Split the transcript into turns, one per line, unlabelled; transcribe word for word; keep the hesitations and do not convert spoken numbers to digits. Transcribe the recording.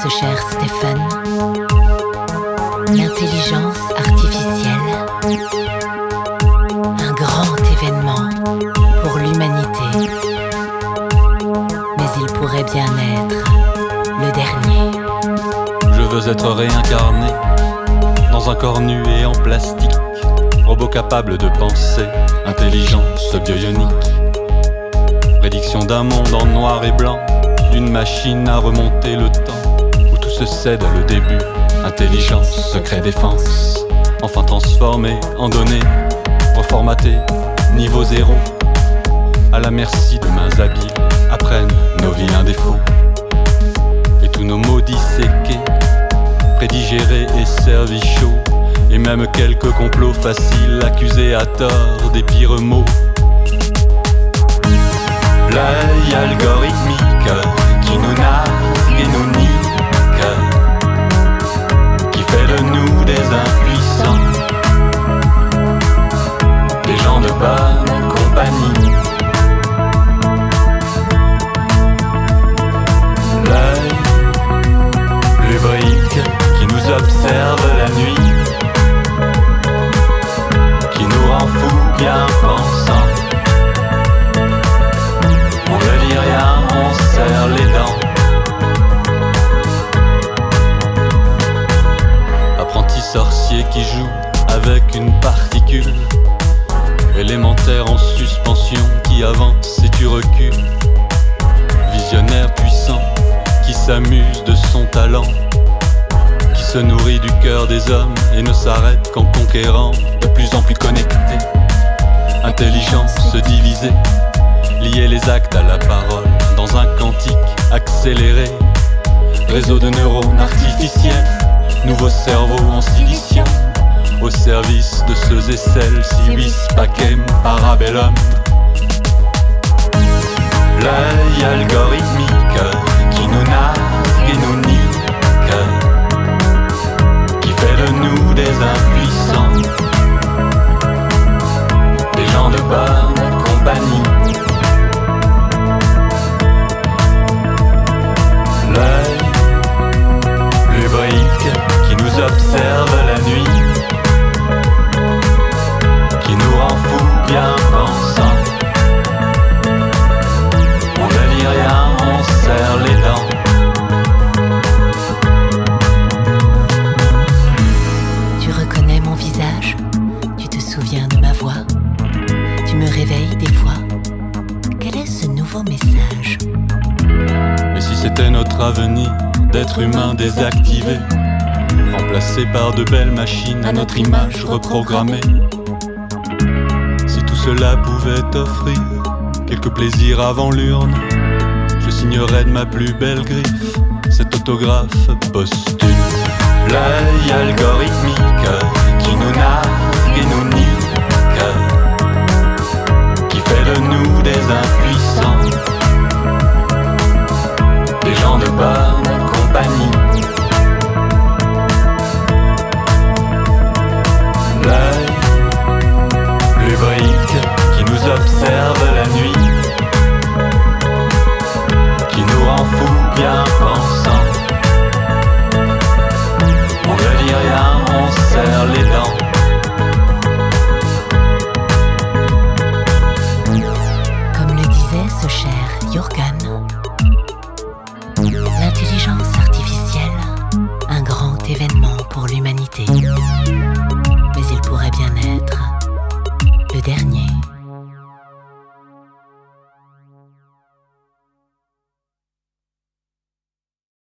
ce cher Stéphane. L'intelligence artificielle, un grand événement pour l'humanité. Mais il pourrait bien être le dernier.
Je veux être réincarné dans un corps nu et en plastique, robot capable de penser, intelligence bionique. Prédiction d'un monde en noir et blanc, d'une machine à remonter le temps, où tout se cède à le début. Intelligence, secret, défense, enfin transformé en données, reformaté, niveau zéro, à la merci de mains habiles, apprennent nos vies un défaut. Et tous nos mots disséqués, prédigérés et servis chauds, et même quelques complots faciles, accusés à tort des pires mots. L'œil algorithmique qui nous nargue et nous nique, qui fait de nous des impuissants, des gens de bonne compagnie. L'œil lubrique qui nous observe la nuit, qui nous rend fous bien pensants. On ne dit rien, on serre les dents. Apprenti sorcier qui joue avec une particule, élémentaire en suspension qui avance et tu recules. Visionnaire puissant qui s'amuse de son talent, qui se nourrit du cœur des hommes et ne s'arrête qu'en conquérant, de plus en plus connecté. Intelligence divisée, lier les actes à la parole dans un quantique accéléré. Réseau de neurones artificiels, nouveau cerveau en silicium, au service de ceux et celles, civis pacem parabellum. L'œil algorithmique qui nous nargue et nous nique, qui fait de nous des impuissants, des gens de bonne compagnie. L'œil lubrique qui nous observe la nuit, qui nous rend fous bien pensants. On ne dit rien, on serre les dents.
Tu reconnais mon visage, tu te souviens de ma voix, tu me réveilles des fois. Quel est ce nouveau message?
Et si c'était notre avenir d'être humain désactivé, remplacé par de belles machines à notre image reprogrammée? Si tout cela pouvait offrir quelques plaisirs avant l'urne, je signerais de ma plus belle griffe cet autographe posthume. L'œil algorithmique qui nous nargue et nous nique, qui fait de nous des impuissants, des gens de bonne compagnie.